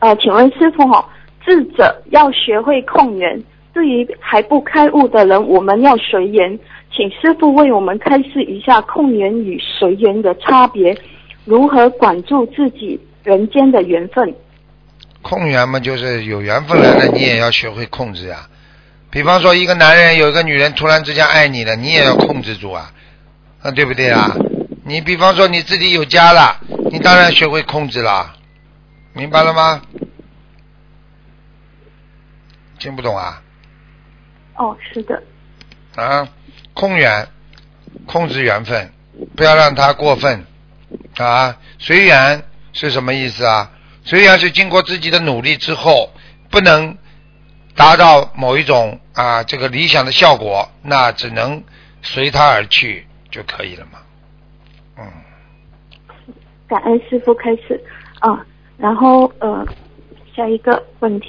请问师父智者要学会控缘，至于还不开悟的人，我们要随缘。请师父为我们开示一下控缘与随缘的差别，如何管住自己人间的缘分。 控缘嘛，就是有缘分来了，你也要学会控制呀。比方说，一个男人有一个女人突然之间爱你了，你也要控制住啊，对不对啊？你比方说你自己有家了，你当然学会控制了，明白了吗？听不懂啊？ 是的。 控缘，控制缘分，不要让它过分啊。随缘是什么意思啊？随缘是经过自己的努力之后，不能达到某一种这个理想的效果，那只能随它而去就可以了嘛。 感恩师父开示然后下一个问题。